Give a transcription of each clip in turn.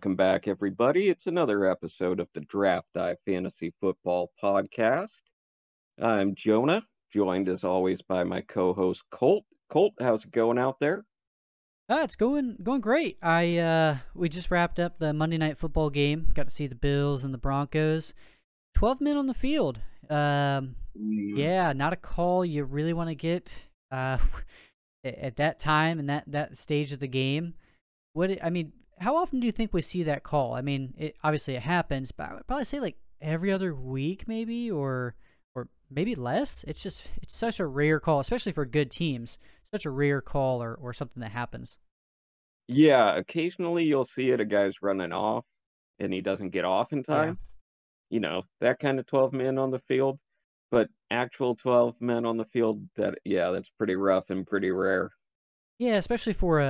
Welcome back, everybody. It's another episode of the Draft Dive Fantasy Football Podcast. I'm Jonah, joined as always by my co-host Colt. Colt, how's it going out there? It's going great. We just wrapped up the Monday Night Football game. Got to see the Bills and the Broncos. 12 men on the field. Mm, Yeah, not a call you really want to get uh, at that time and that stage of the game. How often do you think we see that call? I mean, obviously it happens, but I would probably say like every other week, maybe, or maybe less. It's such a rare call, especially for good teams. Such a rare call or something that happens. yeah, occasionally you'll see it, a guy's running off and he doesn't get off in Yeah. time. That kind of 12 men on the field. But actual 12 men on the field, that's pretty rough and pretty rare. Yeah, especially for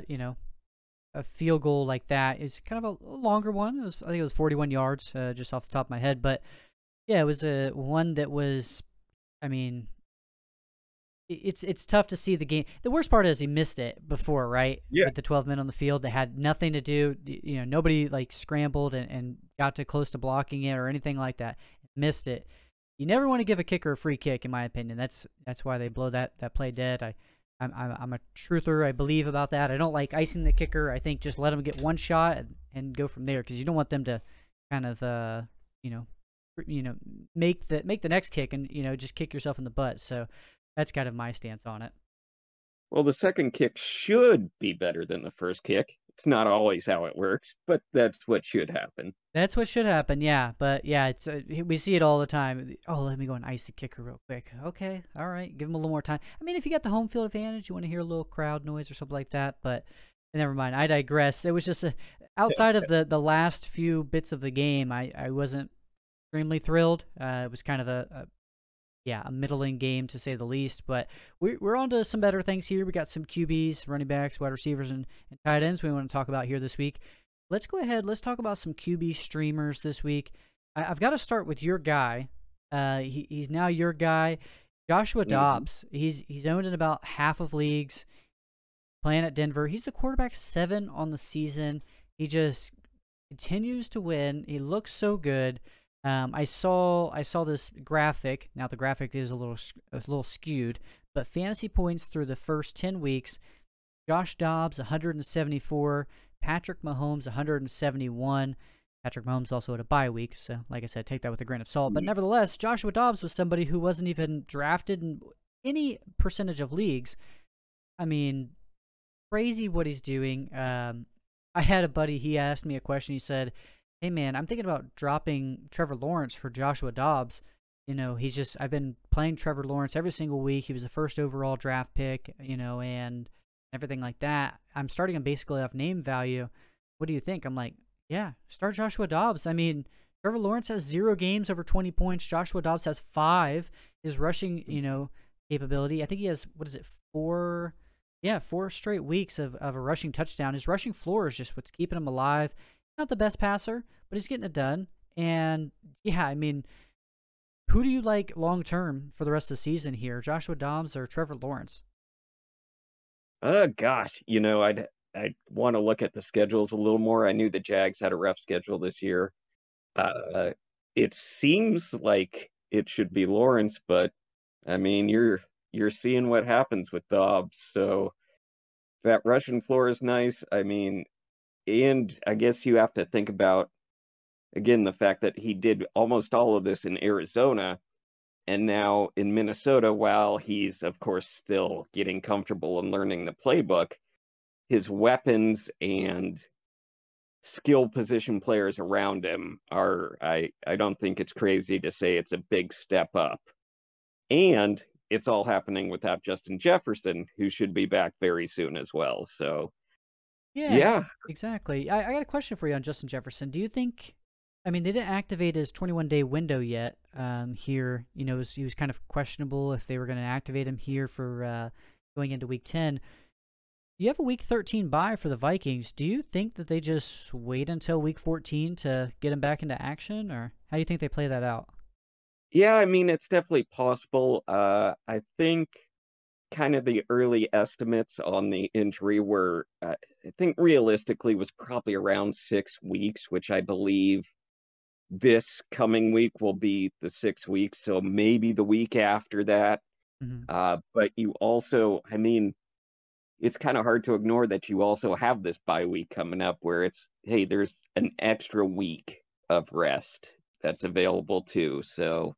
a field goal like that is kind of a longer one. I think it was 41 yards, just off the top of my head. But yeah, it was a one that was. I mean, it's tough to see the game. The worst part is he missed it before, right? Yeah. With the 12 men on the field that had nothing to do. Nobody like scrambled and got too close to blocking it or anything like that. Missed it. You never want to give a kicker a free kick, in my opinion. That's why they blow that play dead. I'm a truther. I believe about that. I don't like icing the kicker. I think just let them get one shot and go from there because you don't want them to kind of you know make the next kick and just kick yourself in the butt. So that's kind of my stance on it. Well, the second kick should be better than the first kick. It's not always how it works, but that's what should happen. That's what should happen, yeah. But yeah, it's we see it all the time. Oh, let me go and ice the kicker real quick. Okay, all right, give him a little more time. I mean, if you got the home field advantage, you want to hear a little crowd noise or something like that. But never mind. I digress. It was just outside of the last few bits of the game. I wasn't extremely thrilled. It was kind of a middling game to say the least. But we're on to some better things here. We got some QBs, running backs, wide receivers, and tight ends we want to talk about here this week. Let's go ahead. Let's talk about some QB streamers this week. I've got to start with your guy. He's now your guy, Joshua Hmm. Dobbs. He's owned in about half of leagues. Playing at Denver, he's the quarterback 7 on the season. He just continues to win. He looks so good. I saw this graphic. Now the graphic is a little skewed, but fantasy points through the first 10 weeks. Josh Dobbs 174, Patrick Mahomes 171. Patrick Mahomes also had a bye week, so like I said, take that with a grain of salt. But nevertheless, Joshua Dobbs was somebody who wasn't even drafted in any percentage of leagues. I mean, crazy what he's doing. I had a buddy. He asked me a question. He said, "Hey man, I'm thinking about dropping Trevor Lawrence for Joshua Dobbs. I've been playing Trevor Lawrence every single week. He was the first overall draft pick, and everything like that. I'm starting him basically off name value. What do you think?" I'm like, "Yeah, start Joshua Dobbs. I mean, Trevor Lawrence has 0 games over 20 points. Joshua Dobbs has 5. His rushing, capability. I think he has, what is it, 4? Yeah, 4 straight weeks of a rushing touchdown. His rushing floor is just what's keeping him alive. Not the best passer, but he's getting it done. And yeah, I mean, who do you like long term for the rest of the season here, Joshua Dobbs or Trevor Lawrence?" Gosh, I'd want to look at the schedules a little more. I knew the Jags had a rough schedule this year. Uh, it seems like it should be Lawrence, but I mean, you're seeing what happens with Dobbs. So that Russian floor is nice. I mean, and I guess you have to think about again the fact that he did almost all of this in Arizona and now in Minnesota, while he's of course still getting comfortable and learning the playbook, his weapons and skill position players around him are I don't think it's crazy to say it's a big step up. And it's all happening without Justin Jefferson, who should be back very soon as well. So Yeah, yeah, exactly. I got a question for you on Justin Jefferson. Do you think? I mean, they didn't activate his 21-day window yet. Here, he was kind of questionable if they were going to activate him here for going into Week 10. You have a Week 13 bye for the Vikings. Do you think that they just wait until Week 14 to get him back into action, or how do you think they play that out? yeah, I mean it's definitely possible. I think kind of the early estimates on the injury were, I think realistically was probably around 6 weeks, which I believe this coming week will be the 6 weeks. So maybe the week after that. Hmm. But you also, I mean, it's kind of hard to ignore that you also have this bye week coming up where it's, hey, there's an extra week of rest that's available too. So,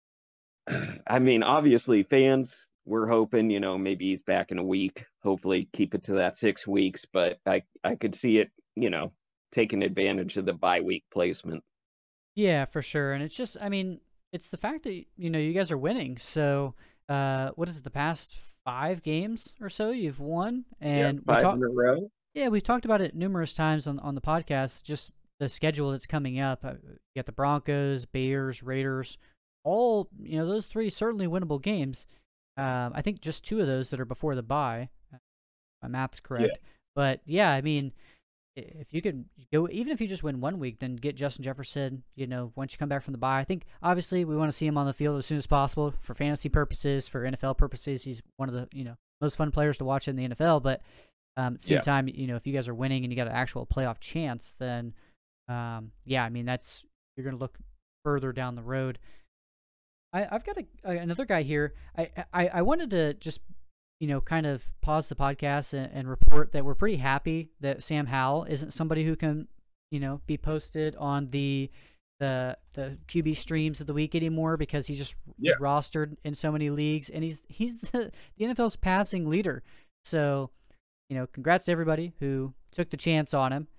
I mean, obviously, fans, we're hoping, maybe he's back in a week. Hopefully, keep it to that 6 weeks. But I could see it, taking advantage of the bye week placement. Yeah, for sure. And it's just, I mean, it's the fact that you guys are winning. So, what is it? The past 5 games or so you've won, Yeah, and we five talked. in a row. Yeah, we've talked about it numerous times on the podcast. Just the schedule that's coming up. You got the Broncos, Bears, Raiders. All those three certainly winnable games. I think just 2 of those that are before the bye. My math's Yeah. correct. But yeah, I mean, if you could go, even if you just win one week, then get Justin Jefferson. Once you come back from the bye, I think obviously we want to see him on the field as soon as possible for fantasy purposes, for NFL purposes. He's one of the most fun players to watch in the NFL. But at the same Yeah. time, if you guys are winning and you got an actual playoff chance, then yeah, I mean you're gonna look further down the road. I've got another guy here. I wanted to just kind of pause the podcast and report that we're pretty happy that Sam Howell isn't somebody who can be posted on the QB streams of the week anymore, because he's Yeah. rostered in so many leagues, and he's the NFL's passing leader. So congrats to everybody who took the chance on him.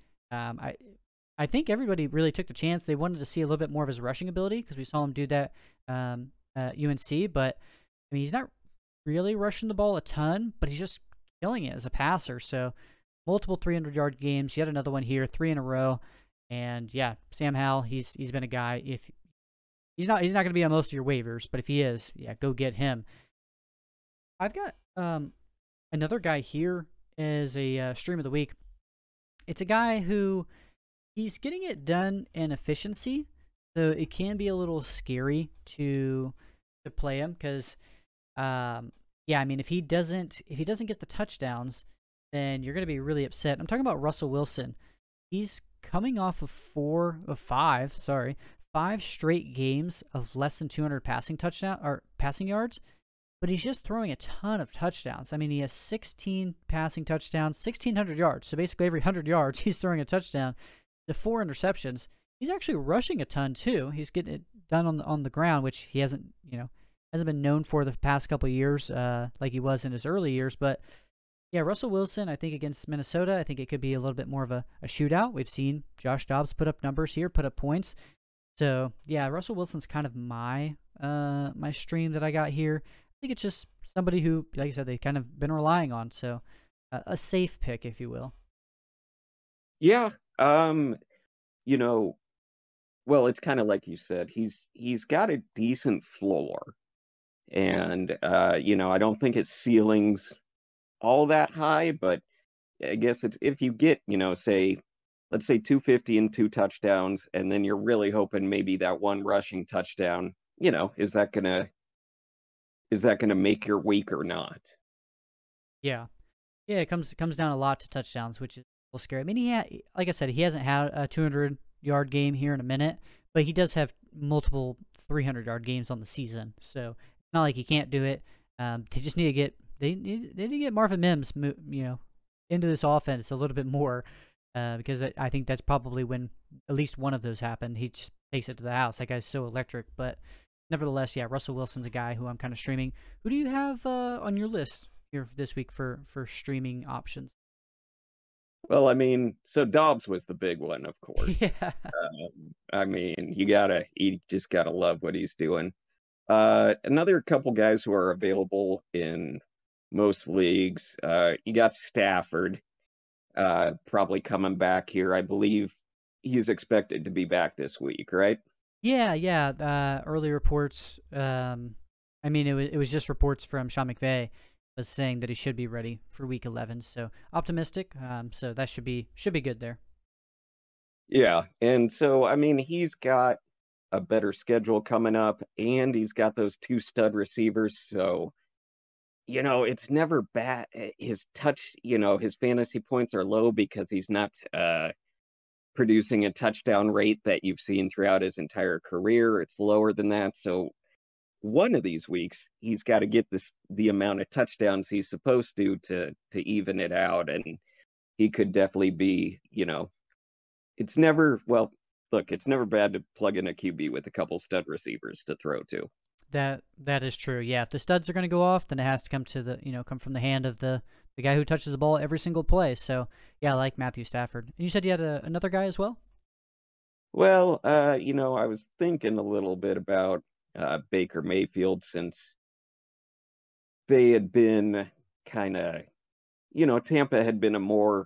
I think everybody really took the chance. They wanted to see a little bit more of his rushing ability because we saw him do that at UNC. But I mean, he's not really rushing the ball a ton, but he's just killing it as a passer. So multiple 300-yard games. Yet another one here, 3 in a row. And yeah, Sam Howell, he's been a guy. If he's not going to be on most of your waivers, but if he is, yeah, go get him. I've got another guy here as a stream of the week. It's a guy who he's getting it done in efficiency, so it can be a little scary to play him because, yeah, I mean if he doesn't get the touchdowns, then you're going to be really upset. I'm talking about Russell Wilson. He's coming off of 5 straight games of less than 200 passing yards. But he's just throwing a ton of touchdowns. I mean, he has 16 passing touchdowns, 1,600 yards. So basically every 100 yards, he's throwing a touchdown. The 4 interceptions. He's actually rushing a ton too. He's getting it done on the ground, which he hasn't been known for the past couple of years, like he was in his early years. But yeah, Russell Wilson, I think against Minnesota, I think it could be a little bit more of a shootout. We've seen Josh Dobbs put up numbers here, put up points. So yeah, Russell Wilson's kind of my stream that I got here. I think it's just somebody who, like I said, they've kind of been relying on. So a safe pick, if you will. Yeah. You know, well, it's kind of like you said. He's got a decent floor, and I don't think his ceiling's all that high, but I guess it's if you get, let's say 250 and 2 touchdowns, and then you're really hoping maybe that one rushing touchdown, is that gonna make your week or not? Yeah, yeah, it comes down a lot to touchdowns, which is a little scary. I mean, like I said, he hasn't had a 200-yard game here in a minute, but he does have multiple 300-yard games on the season. So it's not like he can't do it. They just need to get they need to get Marvin Mims, into this offense a little bit more, because I think that's probably when at least one of those happened. He just takes it to the house. That guy's so electric. But nevertheless, yeah, Russell Wilson's a guy who I'm kind of streaming. Who do you have on your list here this week for streaming options? Well, I mean, so Dobbs was the big one, of course. Yeah. I mean, you just gotta love what he's doing. Another couple guys who are available in most leagues. You got Stafford, probably coming back here. I believe he's expected to be back this week, right? Yeah. Early reports. I mean, it was just reports from Sean McVay was saying that he should be ready for Week 11. So optimistic. So that should be good there. Yeah, and so I mean, he's got a better schedule coming up, and he's got those 2 stud receivers. So it's never bad. His touch, his fantasy points are low because he's not producing a touchdown rate that you've seen throughout his entire career. It's lower than that. So one of these weeks, he's got to get the amount of touchdowns he's supposed to even it out, and he could definitely be. It's never well. Look, it's never bad to plug in a QB with a couple stud receivers to throw to. That is true. Yeah, if the studs are going to go off, then it has to come from the hand of the guy who touches the ball every single play. So yeah, I like Matthew Stafford. And you said you had another guy as well. Well, I was thinking a little bit about Baker Mayfield since they had been kind of, Tampa had been a more,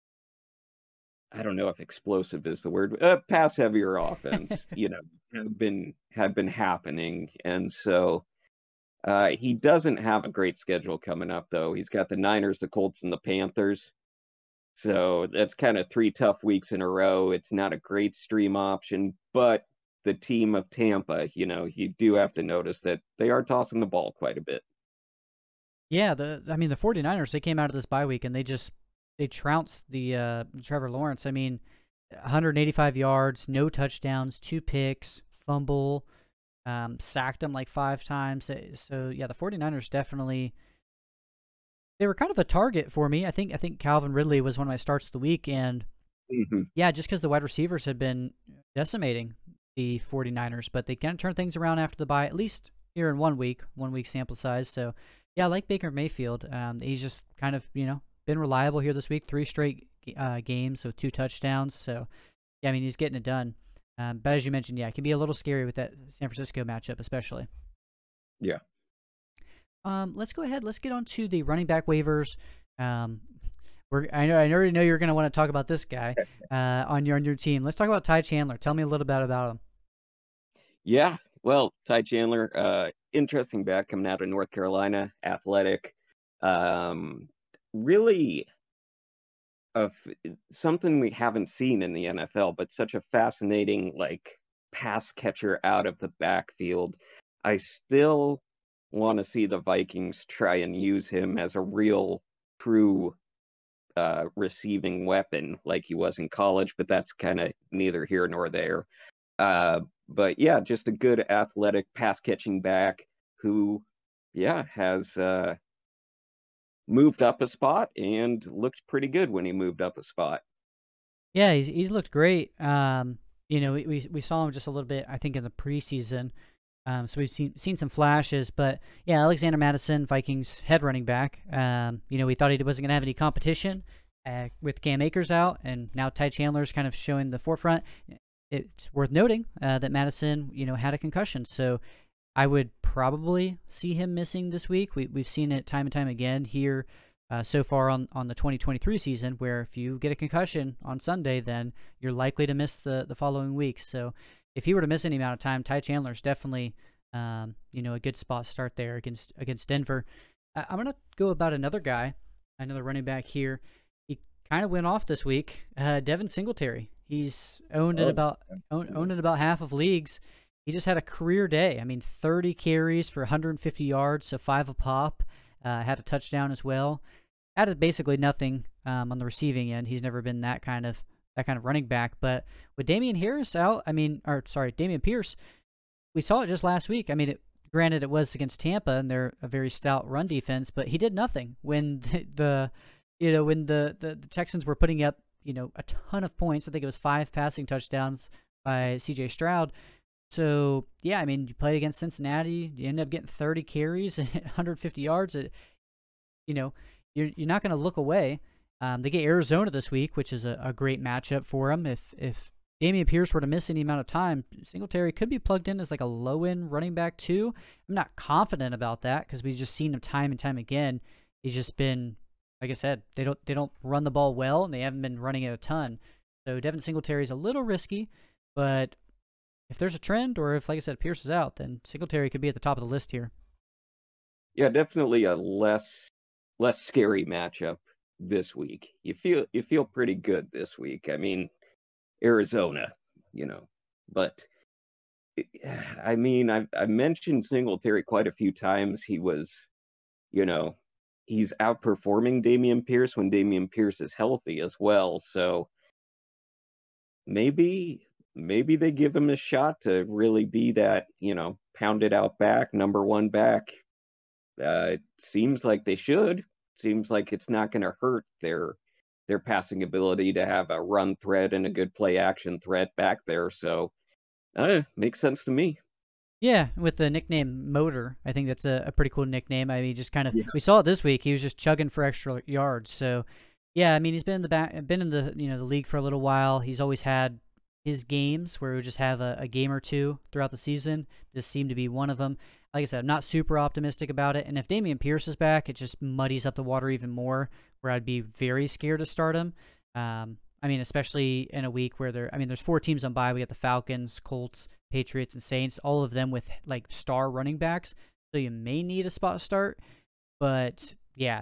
I don't know if explosive is the word, pass heavier offense, have been happening, and so he doesn't have a great schedule coming up though. He's got the Niners, the Colts, and the Panthers. So that's kind of 3 tough weeks in a row. It's not a great stream option, but the team of Tampa, you do have to notice that they are tossing the ball quite a bit. Yeah, the 49ers, they came out of this bye week and they trounced the Trevor Lawrence. I mean, 185 yards, no touchdowns, 2 picks, fumble, sacked him like 5 times. So yeah, the 49ers definitely, they were kind of a target for me. I think Calvin Ridley was one of my starts of the week, and yeah, just because the wide receivers had been decimating the 49ers, but they can turn things around after the bye, at least here in 1 week sample size. So yeah, I like Baker Mayfield. He's just kind of, been reliable here this week, 3 straight games, so 2 touchdowns. So yeah, I mean, he's getting it done. But as you mentioned, yeah, it can be a little scary with that San Francisco matchup, especially. Yeah. Let's go ahead. Let's get on to the running back waivers. I already know you're going to want to talk about this guy on your team. Let's talk about Ty Chandler. Tell me a little bit about him. Yeah. Well, Ty Chandler, interesting back coming out of North Carolina, athletic. Really of something we haven't seen in the NFL, but such a fascinating pass catcher out of the backfield. I still want to see the Vikings try and use him as a real true receiving weapon like he was in college, but that's kind of neither here nor there. But yeah, just a good athletic pass catching back who, yeah, has moved up a spot and looked pretty good when he moved up a spot. Yeah, he's looked great. We saw him just a little bit, I think, in the preseason. So we've seen some flashes, but yeah, Alexander Mattison, Vikings head running back. We thought he wasn't going to have any competition with Cam Akers out, and now Ty Chandler's kind of showing the forefront. It's worth noting that Mattison, had a concussion, so I would probably see him missing this week. We've seen it time and time again here so far on the 2023 season, where if you get a concussion on Sunday, then you're likely to miss the following week. So if he were to miss any amount of time, Ty Chandler's definitely a good spot to start there against Denver. I'm gonna go about another guy, another running back here. He kind of went off this week. Devin Singletary. He's owned in about half of leagues. He just had a career day. I mean, 30 carries for 150 yards, so 5 a pop. Had a touchdown as well. Added basically nothing on the receiving end. He's never been that kind of running back. But with Damian Harris out, Damian Pierce, we saw it just last week. I mean, granted it was against Tampa and they're a very stout run defense, but he did nothing when the Texans were putting up a ton of points. I think it was 5 passing touchdowns by C.J. Stroud. So yeah, I mean, you played against Cincinnati, you end up getting 30 carries and 150 yards. You're not going to look away. They get Arizona this week, which is a great matchup for them. If Damian Pierce were to miss any amount of time, Singletary could be plugged in as like a low-end running back too. I'm not confident about that because we've just seen him time and time again. He's just been, like I said, they don't run the ball well, and they haven't been running it a ton. So Devin Singletary is a little risky, but if there's a trend, or if, like I said, Pierce is out, then Singletary could be at the top of the list here. Yeah, definitely a less scary matchup this week. You feel pretty good this week. I mean, Arizona, but I mean, I mentioned Singletary quite a few times. He was you know, he's outperforming Dameon Pierce when Dameon Pierce is healthy as well. So maybe they give him a shot to really be that, pounded out back, number one back. It seems like they should. Seems like it's not going to hurt their passing ability to have a run threat and a good play action threat back there. So, makes sense to me. Yeah, with the nickname Motor, I think that's a pretty cool nickname. I mean, just kind of Yeah. we saw it this week. He was just chugging for extra yards. So, yeah, I mean, he's been in the the league for a little while. He's always had his games where he would just have a game or two throughout the season. This seemed to be one of them. Like I said, I'm not super optimistic about it. And if Dameon Pierce is back, it just muddies up the water even more. Where I'd be very scared to start him. I mean, especially in a week where there's 4 teams on bye. We got the Falcons, Colts, Patriots, and Saints, all of them with like star running backs. So you may need a spot start, but yeah,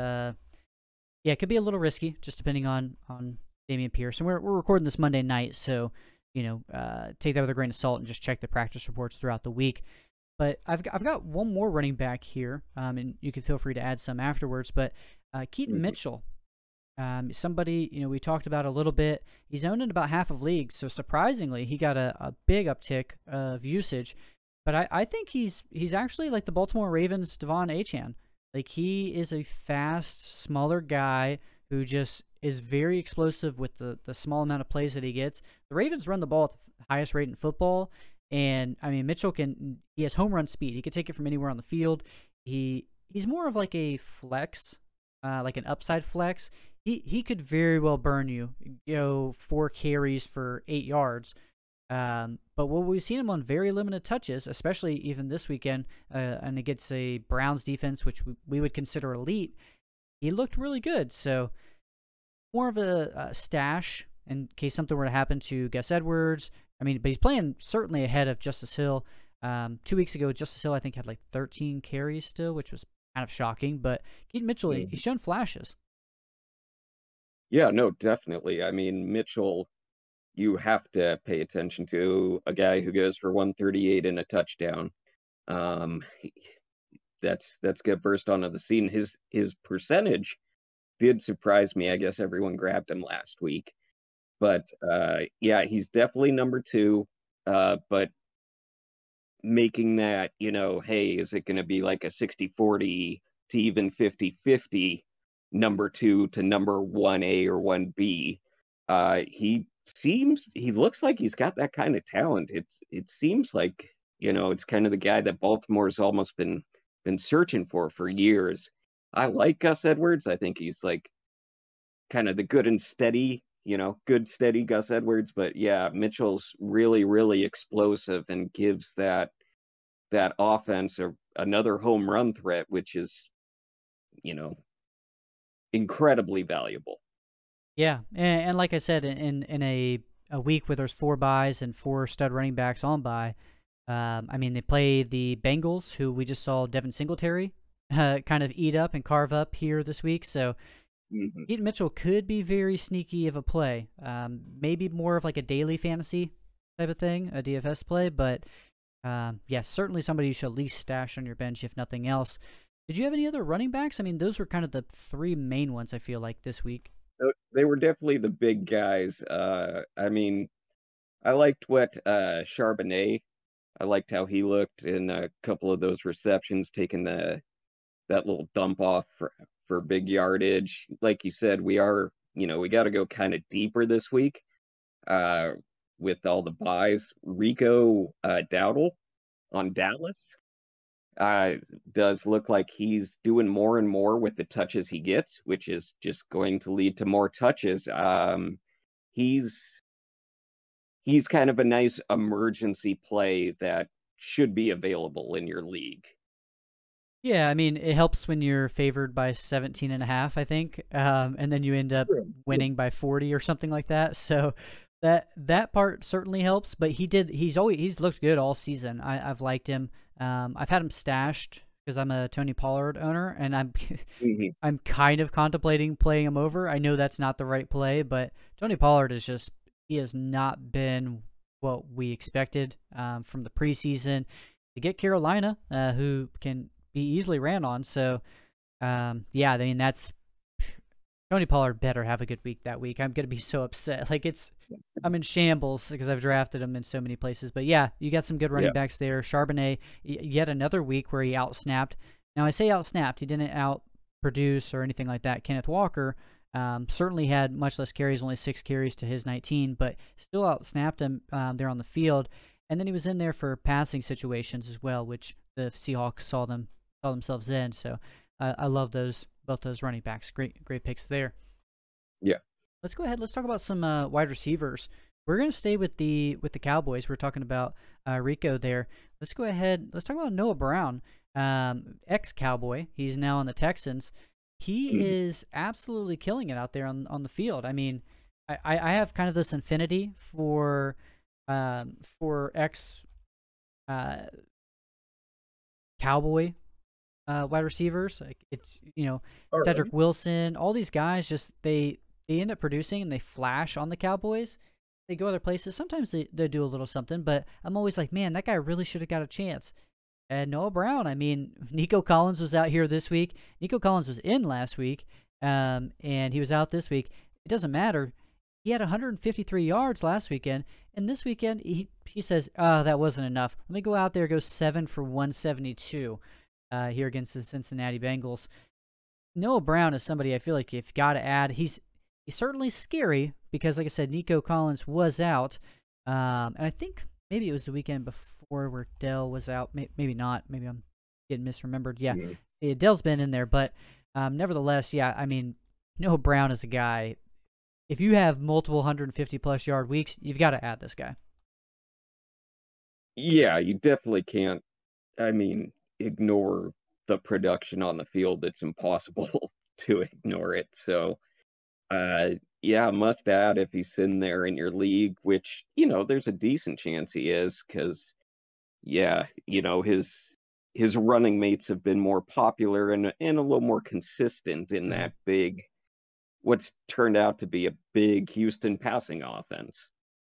it could be a little risky just depending on Dameon Pierce. And we're recording this Monday night, so take that with a grain of salt and just check the practice reports throughout the week. But I've got one more running back here, and you can feel free to add some afterwards. But Keaton Mitchell. Somebody, we talked about a little bit. He's owned in about half of leagues, so surprisingly, he got a big uptick of usage. But I think he's actually like the Baltimore Ravens' Devon Achane. Like, he is a fast, smaller guy who just is very explosive with the small amount of plays that he gets. The Ravens run the ball at the highest rate in football, and I mean Mitchell he has home run speed. He can take it from anywhere on the field. He's more of like a flex, like an upside flex. He could very well burn you, 4 carries for 8 yards. But what we've seen him on very limited touches, especially even this weekend, and against a Browns defense, which we would consider elite, he looked really good. So more of a stash in case something were to happen to Gus Edwards. I mean, but he's playing certainly ahead of Justice Hill. 2 weeks ago, Justice Hill, I think, had like 13 carries still, which was kind of shocking. But Keaton Mitchell, he's shown flashes. Yeah, no, definitely. I mean, Mitchell, you have to pay attention to a guy who goes for 138 and a touchdown. Um, that's get burst onto the scene. His percentage did surprise me. I guess everyone grabbed him last week, but yeah, he's definitely number 2. But making that, hey, is it going to be like a 60-40 to even 50-50 number 2 to number 1A or 1B? He looks like he's got that kind of talent. It seems like, it's kind of the guy that Baltimore's almost been searching for years. I like Gus Edwards. I think he's like kind of the good and steady, good steady Gus Edwards. But yeah, Mitchell's really, really explosive and gives that offense another home run threat, which is, you know, incredibly valuable. Yeah, and like I said, in a week where there's 4 buys and 4 stud running backs on bye, I mean, they play the Bengals, who we just saw Devin Singletary kind of eat up and carve up here this week. So Keaton Mitchell could be very sneaky of a play. Maybe more of like a daily fantasy type of thing, a DFS play, but yeah, certainly somebody you should at least stash on your bench if nothing else. Did you have any other running backs? I mean, those were kind of the 3 main ones I feel like this week. They were definitely the big guys. I mean, I liked what Charbonnet. I liked how he looked in a couple of those receptions, taking that little dump off for big yardage. Like you said, we got to go kind of deeper this week uh, with all the buys. Rico Dowdle on Dallas does look like he's doing more and more with the touches he gets, which is just going to lead to more touches. He's he's kind of a nice emergency play that should be available in your league. Yeah, I mean, it helps when you're favored by 17 and a half, I think. And then you end up winning by 40 or something like that. So that part certainly helps, but he's looked good all season. I've liked him. I've had him stashed because I'm a Tony Pollard owner, and I'm kind of contemplating playing him over. I know that's not the right play, but Tony Pollard he has not been what we expected from the preseason. To get Carolina, who can he easily ran on. So, yeah, I mean, that's Tony Pollard better have a good week that week. I'm gonna be so upset. Like I'm in shambles because I've drafted him in so many places. But yeah, you got some good running Yeah. backs there. Charbonnet, yet another week where he outsnapped. Now I say outsnapped. He didn't out produce or anything like that. Kenneth Walker certainly had much less carries, only 6 carries to his 19, but still outsnapped him there on the field. And then he was in there for passing situations as well, which the Seahawks saw themselves in. So I love both those running backs. Great picks there. Yeah. Let's go ahead. Let's talk about some wide receivers. We're going to stay with the Cowboys. We're talking about Rico there. Let's go ahead. Let's talk about Noah Brown, ex-Cowboy. He's now on the Texans. He is absolutely killing it out there on the field. I mean, I have kind of this affinity for ex Cowboy wide receivers. Like it's Cedric Wilson, all these guys just they end up producing and they flash on the Cowboys. They go other places. Sometimes they do a little something, but I'm always like, man, that guy really should have got a chance. And Noah Brown, I mean, Nico Collins was out here this week. Nico Collins was in last week, and he was out this week. It doesn't matter. He had 153 yards last weekend, and this weekend he says, that wasn't enough. Let me go out there, go 7 for 172 here against the Cincinnati Bengals. Noah Brown is somebody I feel like you've got to add. He's certainly scary because, like I said, Nico Collins was out, and I think maybe it was the weekend before where Dell was out. Maybe not. Maybe I'm getting misremembered. Yeah, Dell's been in there, but nevertheless, yeah, I mean, Noah Brown is a guy. If you have multiple 150-plus yard weeks, you've got to add this guy. Yeah, you definitely can't, I mean, ignore the production on the field. It's impossible to ignore it. So, yeah, must add if he's in there in your league, which, there's a decent chance he is because, yeah, his running mates have been more popular and a little more consistent in that what's turned out to be a big Houston passing offense.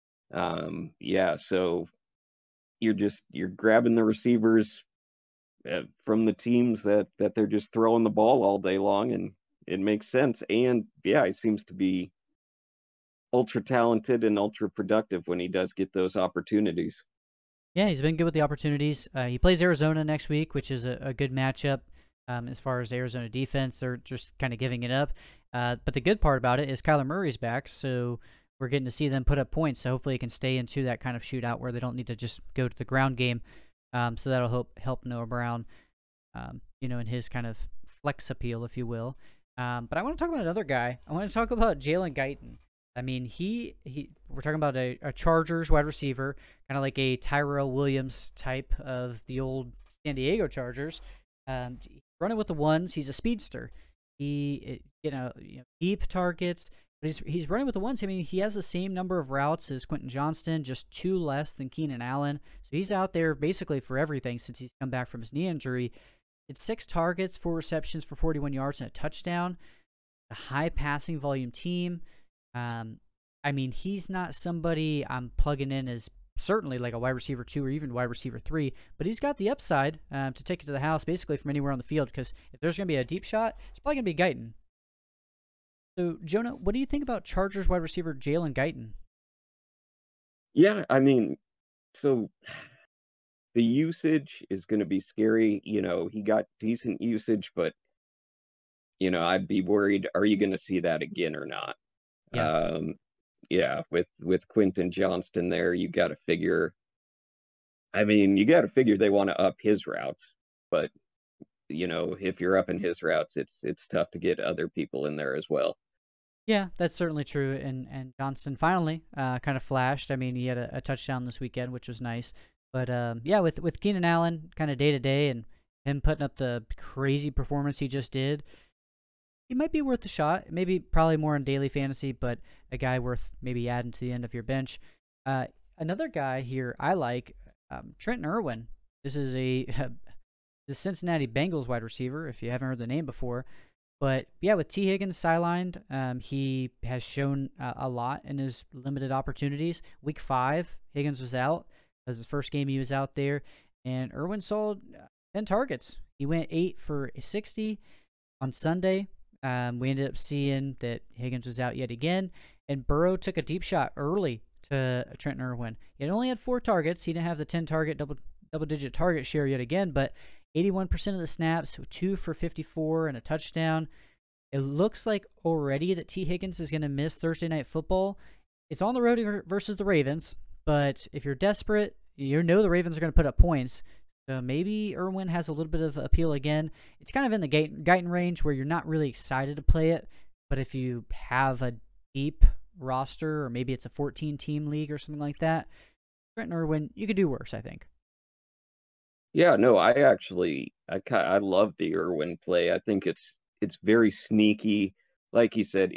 Yeah, so you're grabbing the receivers from the teams that they're just throwing the ball all day long, and it makes sense. And yeah, he seems to be ultra talented and ultra productive when he does get those opportunities. Yeah, he's been good with the opportunities. He plays Arizona next week, which is a good matchup as far as Arizona defense. They're just kind of giving it up. But the good part about it is Kyler Murray's back, so we're getting to see them put up points. So hopefully it can stay into that kind of shootout where they don't need to just go to the ground game. So that'll help Noah Brown, in his kind of flex appeal, if you will. But I want to talk about another guy. I want to talk about Jalen Guyton. I mean, we're talking about a Chargers wide receiver, kind of like a Tyrell Williams type of the old San Diego Chargers. Running with the ones, he's a speedster. He, deep targets, but he's running with the ones. I mean, he has the same number of routes as Quentin Johnston, just 2 less than Keenan Allen. So he's out there basically for everything since he's come back from his knee injury. It's 6 targets, 4 receptions for 41 yards and a touchdown. A high passing volume team. I mean, he's not somebody I'm plugging in as certainly like a wide receiver 2 or even wide receiver 3, but he's got the upside to take it to the house basically from anywhere on the field, because if there's going to be a deep shot, it's probably going to be Guyton. So, Jonah, what do you think about Chargers wide receiver Jalen Guyton? Yeah, I mean, so the usage is going to be scary. He got decent usage, but, I'd be worried, are you going to see that again or not? Yeah. Yeah, with Quentin Johnston there, you got to figure. I mean, you got to figure they want to up his routes, but if you're up in his routes, it's tough to get other people in there as well. Yeah, that's certainly true. And Johnston finally kind of flashed. I mean, he had a touchdown this weekend, which was nice. But yeah, with Keenan Allen kind of day to day and him putting up the crazy performance he just did, he might be worth a shot. Maybe probably more in daily fantasy, but a guy worth maybe adding to the end of your bench. Another guy here I like, Trenton Irwin. This is the Cincinnati Bengals wide receiver, if you haven't heard the name before. But yeah, with T. Higgins sidelined, he has shown a lot in his limited opportunities. Week 5, Higgins was out. That was his first game he was out there. And Irwin saw 10 targets. He went 8 for 60 on Sunday. We ended up seeing that Higgins was out yet again, and Burrow took a deep shot early to Trent Irwin. He only had 4 targets. He didn't have the 10 target double-digit target share yet again, but 81% of the snaps, 2 for 54 and a touchdown. It looks like already that T. Higgins is going to miss Thursday Night Football. It's on the road versus the Ravens, but if you're desperate, you know the Ravens are going to put up points. So maybe Irwin has a little bit of appeal again. It's kind of in the Guyton range where you're not really excited to play it, but if you have a deep roster or maybe it's a 14-team league or something like that, Trent Irwin, you could do worse, I think. Yeah, no, I love the Irwin play. I think it's very sneaky. Like you said,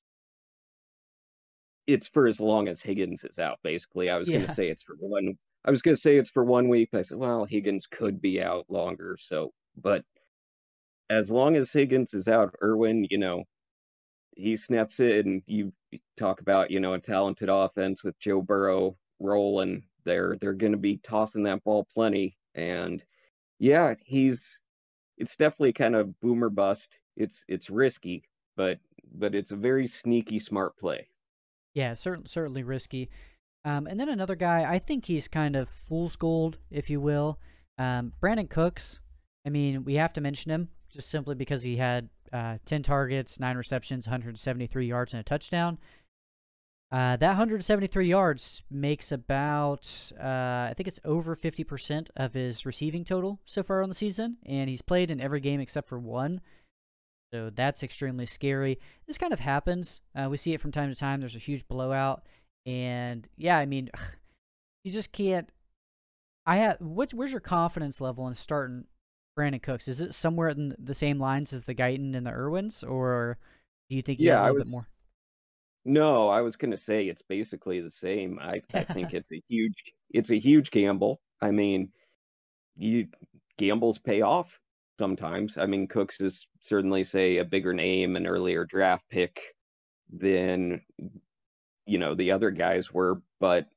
it's for as long as Higgins is out, basically. I was gonna Yeah. say it's for 1 week. I said, well, Higgins could be out longer, so but as long as Higgins is out, Irwin, he snaps it, and you talk about, a talented offense with Joe Burrow rolling. They're gonna be tossing that ball plenty. And yeah, it's definitely kind of boomer bust. It's risky, but it's a very sneaky, smart play. Yeah, certainly risky. And then another guy, I think he's kind of fool's gold, if you will. Brandon Cooks. I mean, we have to mention him just simply because he had 10 targets, 9 receptions, 173 yards, and a touchdown. That 173 yards makes about, I think it's over 50% of his receiving total so far on the season, and he's played in every game except for one. So that's extremely scary. This kind of happens. We see it from time to time. There's a huge blowout. And yeah, I mean, you just can't. Where's your confidence level in starting Brandon Cooks? Is it somewhere in the same lines as the Guyton and the Irwins, or do you think he has Yeah, a I little bit was more? no, I was gonna say it's basically the same. I think it's a huge gamble. I mean, you gambles pay off sometimes. I mean, Cooks is certainly, say, a bigger name, an earlier draft pick than the other guys were, but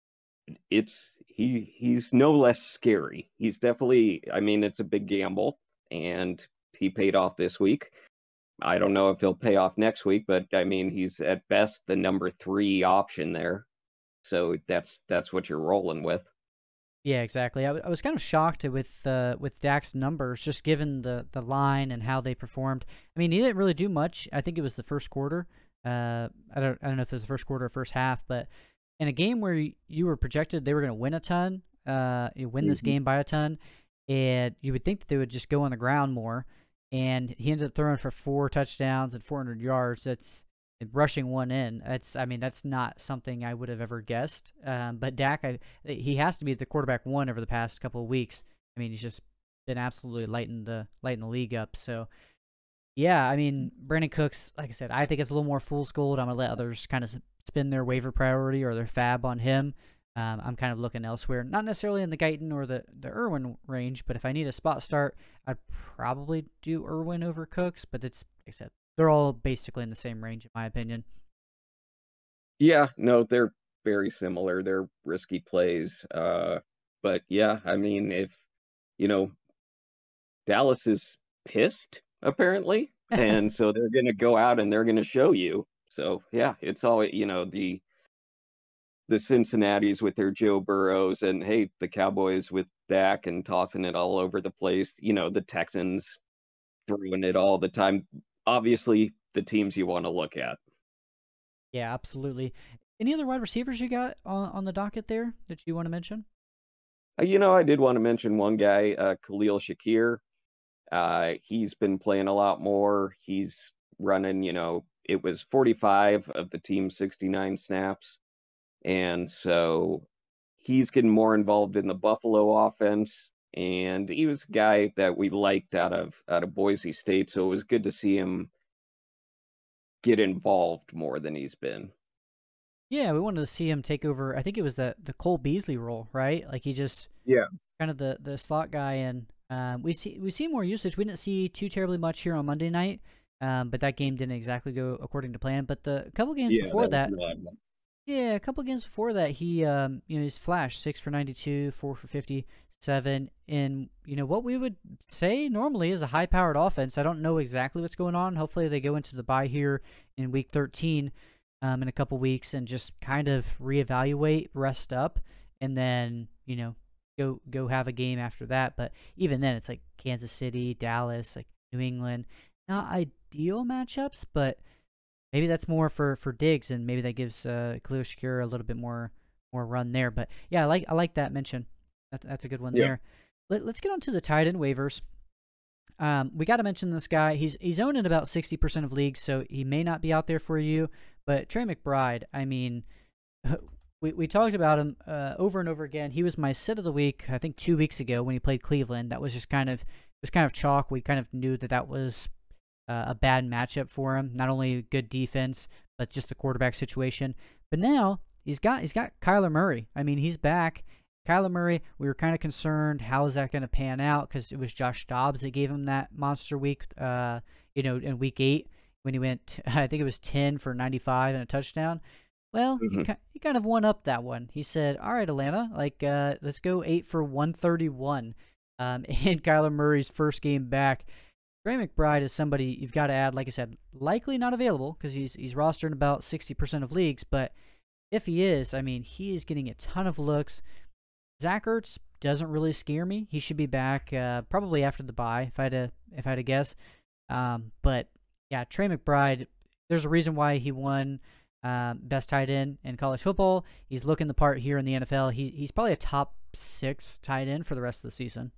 he's no less scary. He's definitely, I mean, it's a big gamble, and he paid off this week. I don't know if he'll pay off next week, but I mean, he's at best the number 3 option there. So that's what you're rolling with. Yeah, exactly. I was kind of shocked with Dak's numbers, just given the line and how they performed. I mean, he didn't really do much. I think it was the first quarter. I don't know if it was the first quarter or first half, but in a game where you were projected they were going to win a ton, you win this Mhm. game by a ton, and you would think that they would just go on the ground more. And he ended up throwing for 4 touchdowns and 400 yards. That's rushing one in. I mean, that's not something I would have ever guessed. But Dak, he has to be the quarterback 1 over the past couple of weeks. I mean, he's just been absolutely lighting the league up. So yeah, I mean, Brandon Cooks, like I said, I think it's a little more fool's gold. I'm gonna let others kind of spin their waiver priority or their fab on him. I'm kind of looking elsewhere, not necessarily in the Guyton or the Irwin range, but if I need a spot start, I'd probably do Irwin over Cooks. But it's, like I said, they're all basically in the same range, in my opinion. Yeah, no, they're very similar. They're risky plays. But yeah, I mean, if you know Dallas is pissed apparently, and so they're gonna go out and they're gonna show you. So yeah, it's all the Cincinnati's with their Joe Burrows, and hey, the Cowboys with Dak and tossing it all over the place. The Texans throwing it all the time. Obviously, the teams you want to look at. Yeah, absolutely. Any other wide receivers you got on the docket there that you want to mention? I did want to mention one guy, Khalil Shakir. He's been playing a lot more. He's running, it was 45 of the team's 69 snaps. And so he's getting more involved in the Buffalo offense. And he was a guy that we liked out of Boise State. So it was good to see him get involved more than he's been. Yeah, we wanted to see him take over. I think it was the Cole Beasley role, right? Like he just Yeah. kind of the slot guy, and we see more usage. We didn't see too terribly much here on Monday night, but that game didn't exactly go according to plan. But the couple games Yeah, before that was that, the odd one. yeah, a couple games before that, he's flashed 6 for 92, 4 for 50, 7 in, what we would say normally is a high-powered offense. I don't know exactly what's going on. Hopefully they go into the bye here in week 13 in a couple weeks and just kind of reevaluate, rest up, and then, go have a game after that. But even then, it's like Kansas City, Dallas, like New England. Not ideal matchups, but maybe that's more for Diggs, and maybe that gives Khalil Shakir a little bit more run there. But yeah, I like that mention. That's a good one Yeah. there. Let's get on to the tight end waivers. We got to mention this guy. He's owned in about 60% of leagues, so he may not be out there for you. But Trey McBride, I mean, we talked about him over and over again. He was my sit of the week, I think 2 weeks ago when he played Cleveland. That was just kind of chalk. We kind of knew that was a bad matchup for him. Not only good defense, but just the quarterback situation. But now he's got Kyler Murray. I mean, he's back. Kyler Murray, we were kind of concerned, how is that going to pan out? Because it was Josh Dobbs that gave him that monster week, in week 8 when he went, I think it was 10 for 95 and a touchdown. Well, he kind of won up that one. He said, all right, Atlanta, let's go 8 for 131 in Kyler Murray's first game back. Trey McBride is somebody you've got to add, like I said, likely not available because he's rostered in about 60% of leagues. But if he is, I mean, he is getting a ton of looks. Zach Ertz doesn't really scare me. He should be back probably after the bye, if I had to guess. But yeah, Trey McBride, there's a reason why he won best tight end in college football. He's looking the part here in the NFL. He's probably a top 6 tight end for the rest of the season.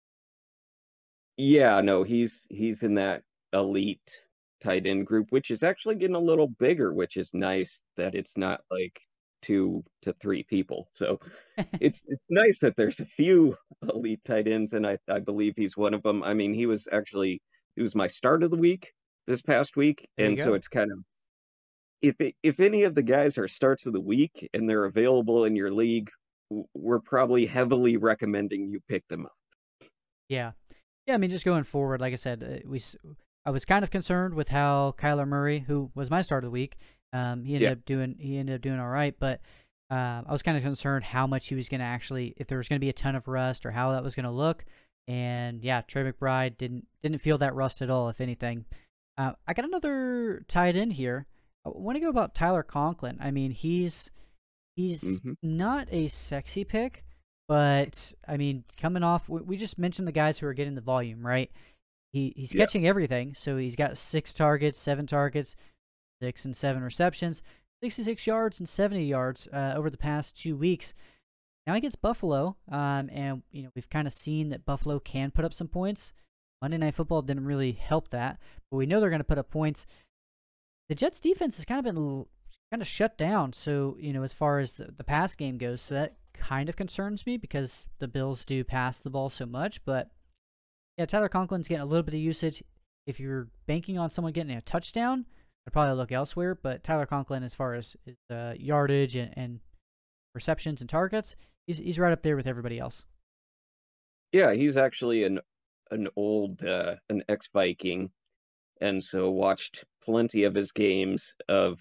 Yeah, no, he's in that elite tight end group, which is actually getting a little bigger, which is nice that it's not like 2 to 3 people. So it's nice that there's a few elite tight ends, and I believe he's one of them. I mean, he was my start of the week this past week, There you and so go. it's kind of, if any of the guys are starts of the week and they're available in your league, we're probably heavily recommending you pick them up. Yeah. I mean, just going forward, like I said, I was kind of concerned with how Kyler Murray, who was my start of the week, he ended up doing all right, but I was kind of concerned how much he was going to actually, if there was going to be a ton of rust or how that was going to look. And yeah, Trey McBride didn't feel that rust at all, if anything. I got another tight end here. I want to go about Tyler Conklin. I mean, he's not a sexy pick, but I mean, coming off, we just mentioned the guys who are getting the volume, right? He's catching everything, so he's got 6 targets, 7 targets, 6 and 7 receptions, 66 yards and 70 yards over the past 2 weeks. Now he gets Buffalo, and we've kind of seen that Buffalo can put up some points. Monday Night Football didn't really help that, but we know they're going to put up points. The Jets' defense has kind of been shut down, so as far as the pass game goes, so that kind of concerns me because the Bills do pass the ball so much. But yeah, Tyler Conklin's getting a little bit of usage. If you're banking on someone getting a touchdown, I'd probably look elsewhere. But Tyler Conklin, as far as yardage and receptions and targets, he's right up there with everybody else. Yeah, he's actually an old an ex-Viking, and so watched plenty of his games of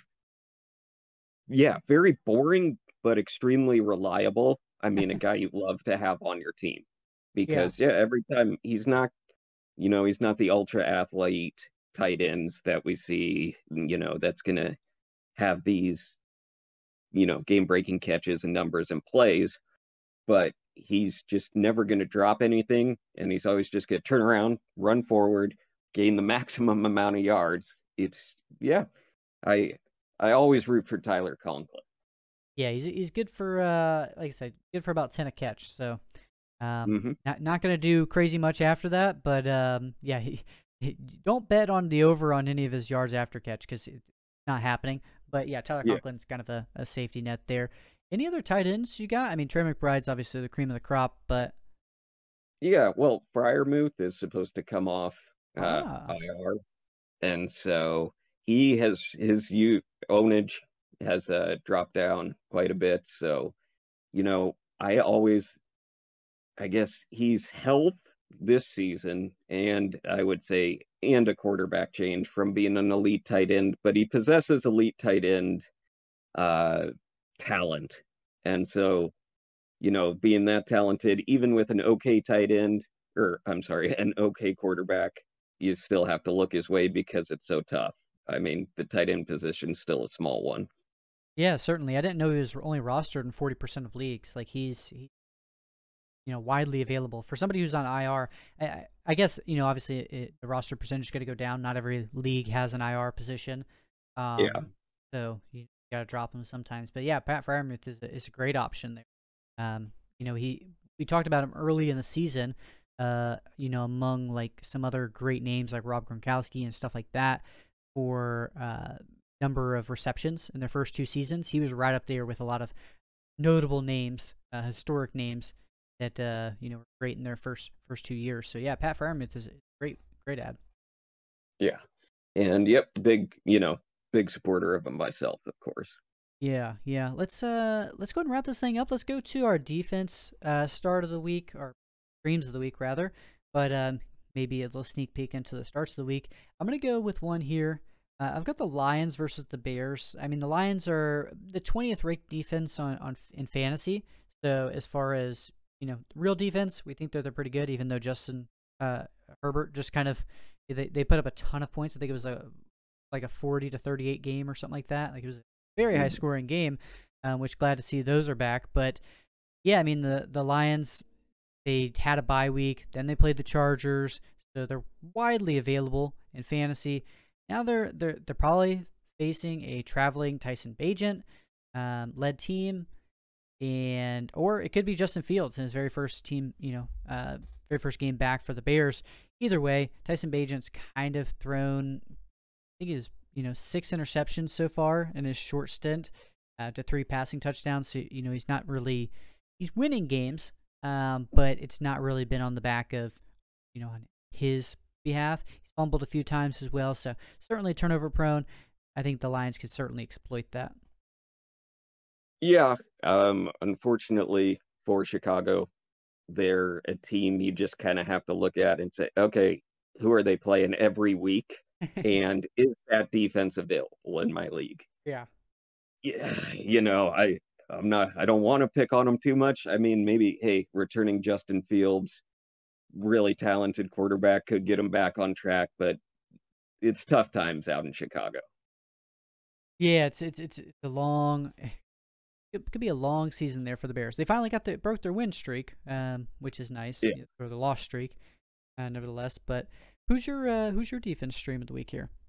very boring but extremely reliable. I mean, a guy you love to have on your team because every time he's not the ultra athlete tight ends that we see, that's going to have these, game-breaking catches and numbers and plays, but he's just never going to drop anything, and he's always just going to turn around, run forward, gain the maximum amount of yards. I always root for Tyler Conklin. Yeah, he's good for like I said, good for about 10 a catch. So not going to do crazy much after that, but don't bet on the over on any of his yards after catch because it's not happening. But yeah, Tyler Conklin's kind of a safety net there. Any other tight ends you got? I mean, Trey McBride's obviously the cream of the crop, but yeah, well, Freiermuth is supposed to come off IR, and so he has his ownage has dropped down quite a bit. So, I guess he's health this season, and I would say, and a quarterback change from being an elite tight end, but he possesses elite tight end talent. And so being that talented, even with an okay tight end, or I'm sorry, an okay quarterback, you still have to look his way because it's so tough. I mean, the tight end position's still a small one. Yeah, certainly. I didn't know he was only rostered in 40% of leagues. Like widely available for somebody who's on IR. I guess obviously the roster percentage is going to go down. Not every league has an IR position, Yeah, so you got to drop him sometimes. But yeah, Pat Freiermuth is a great option there. We talked about him early in the season. Among like some other great names like Rob Gronkowski and stuff like that for number of receptions in their first 2 seasons. He was right up there with a lot of notable names, historic names that were great in their first 2 years. So yeah, Pat Freiermuth is a great ad. yeah. And yep, big supporter of him myself, of course. Yeah. Let's go ahead and wrap this thing up. Let's go to our defense start of the week, or streams of the week rather. But maybe a little sneak peek into the starts of the week. I'm gonna go with one here. I've got the Lions versus the Bears. I mean, the Lions are the 20th ranked defense in fantasy. So as far as real defense, we think they're pretty good. Even though Justin Herbert just kind of they put up a ton of points. I think it was like a 40-38 game or something like that. Like it was a very high scoring game, which glad to see those are back. But yeah, I mean the Lions, they had a bye week, then they played the Chargers, so they're widely available in fantasy. Now they're probably facing a traveling Tyson Bagent led team, or it could be Justin Fields in his very first very first game back for the Bears. Either way, Tyson Bagent's kind of thrown, I think he's 6 interceptions so far in his short stint, to 3 passing touchdowns. So he's not really winning games, but it's not really been on the back of on his behalf. He's fumbled a few times as well, so certainly turnover prone. I think the Lions could certainly exploit that. Yeah, unfortunately for Chicago, they're a team you just kind of have to look at and say, okay, who are they playing every week? And is that defense available in my league? Yeah. Yeah, I don't want to pick on them too much. I mean, maybe, hey, returning Justin Fields, really talented quarterback, could get him back on track, but it's tough times out in Chicago. Yeah, it's a long. It could be a long season there for the Bears. They finally broke their win streak, which is nice, Yeah. or the loss streak, nevertheless. But who's your defense stream of the week here?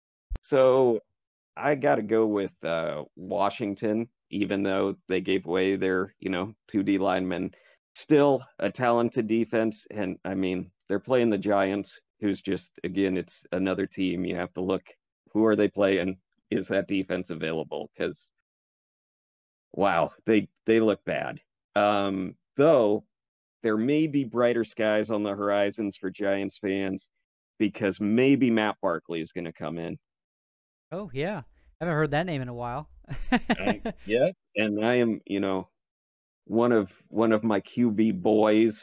So I got to go with Washington, even though they gave away their, 2D linemen. Still a talented defense. And I mean, they're playing the Giants, who's just, again, it's another team. You have to look, who are they playing? Is that defense available? Because, wow, they look bad. Though there may be brighter skies on the horizons for Giants fans because maybe Matt Barkley is going to come in. Oh yeah, I haven't heard that name in a while. Yeah, and I am, one of my QB boys,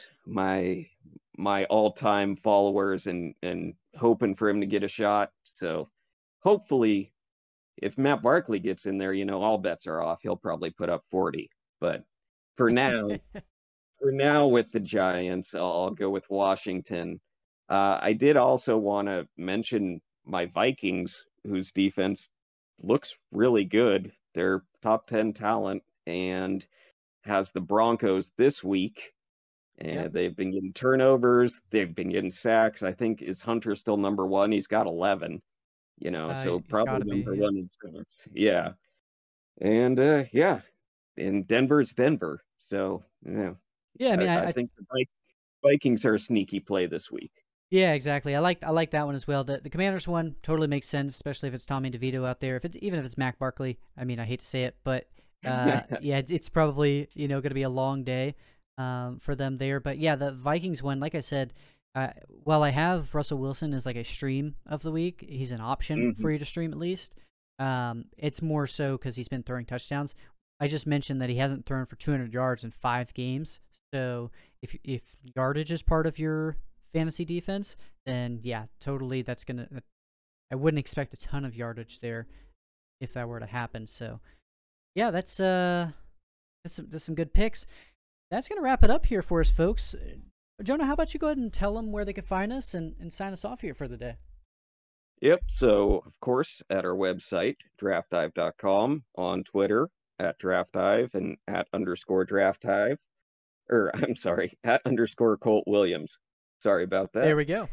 my all-time followers, and hoping for him to get a shot. So hopefully, if Matt Barkley gets in there, all bets are off. He'll probably put up 40. But for now, with the Giants, I'll go with Washington. I did also want to mention my Vikings, whose defense looks really good. They're top 10 talent and has the Broncos this week. Yep. And they've been getting turnovers. They've been getting sacks. I think is Hunter still number one? He's got 11. So He's got probably to be. number Yeah. one in sacks. Yeah, and yeah, and Denver's Denver. So Yeah. I mean, I think the Vikings are a sneaky play this week. yeah, exactly. I like that one as well. The Commanders one totally makes sense, especially if it's Tommy DeVito out there. Even if it's Mac Barkley. I mean, I hate to say it, but yeah, it's probably going to be a long day for them there. But yeah, the Vikings one, like I said, while I have Russell Wilson as like a stream of the week, he's an option Mhm. for you to stream at least. It's more so because he's been throwing touchdowns. I just mentioned that he hasn't thrown for 200 yards in 5 games. So if yardage is part of your fantasy defense, then yeah, totally. I wouldn't expect a ton of yardage there if that were to happen. So yeah, that's some good picks. that's going to wrap it up here for us, folks. Jonah, how about you go ahead and tell them where they can find us and sign us off here for the day? Yep. So, of course, at our website, draftdive.com, on Twitter, at draftdive and at _draftdive. Or, I'm sorry, at _Colt Williams. Sorry about There that. we go.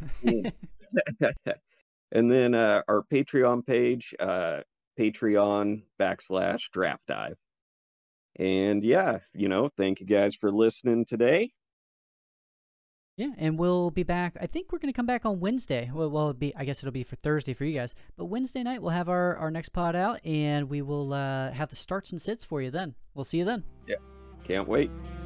And then our Patreon page, Patreon.com/draftdive. And yeah, thank you guys for listening today. Yeah, and we'll be back. I think we're going to come back on Wednesday. Well, I guess it'll be for Thursday for you guys. But Wednesday night, we'll have our next pod out, and we will have the starts and sits for you then. We'll see you then. Yeah, can't wait.